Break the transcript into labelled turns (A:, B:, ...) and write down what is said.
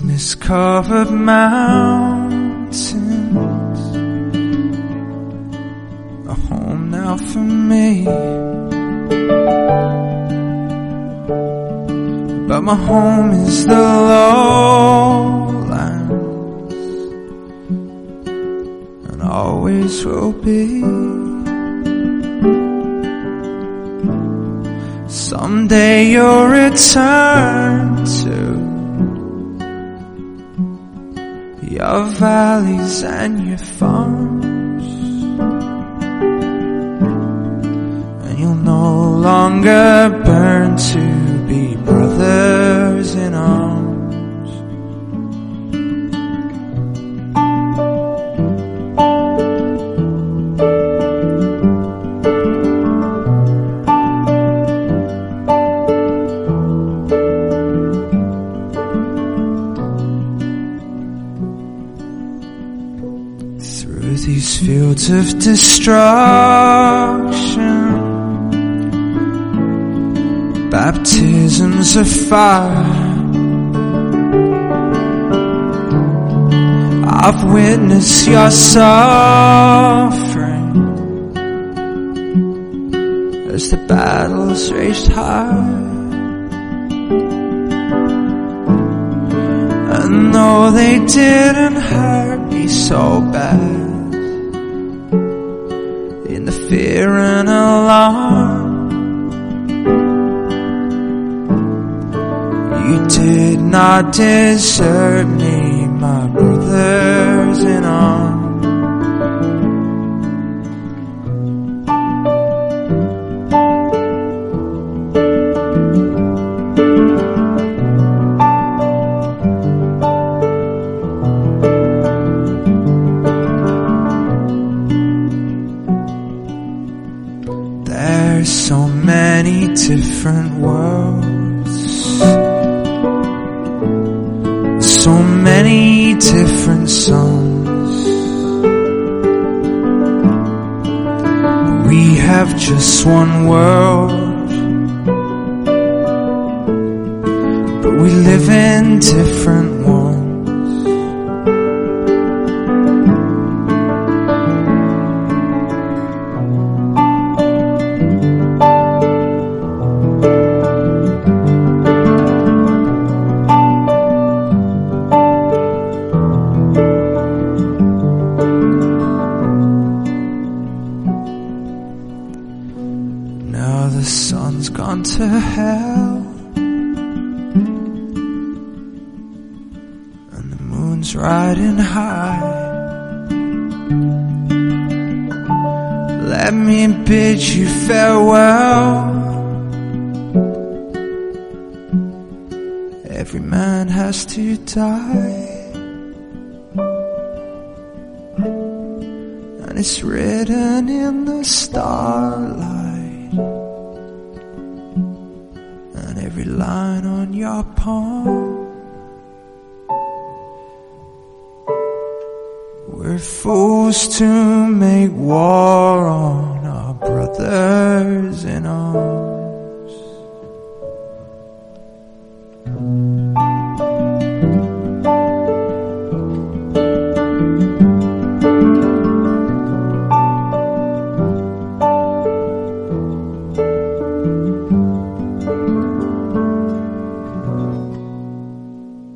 A: mist-covered mountains, a home now for me. But my home is the lowlands, and always will be. Someday you'll return to your valleys and your farms, and you'll no longer burn to be brothers in arms. Through these fields of destruction, baptisms of fire, I've witnessed your suffering as the battles raged high. And though they didn't hurt me so bad, in the fear and alarm, you did not desert me, my brothers in arms. There's so many different worlds, so many different songs. We have just one world, but we live in different ones. Now the sun's gone to hell, and the moon's riding high. Let me bid you farewell. Every man has to die, and it's written in the starlight, and every line on your palm. We're fools to make war on our brothers in arms.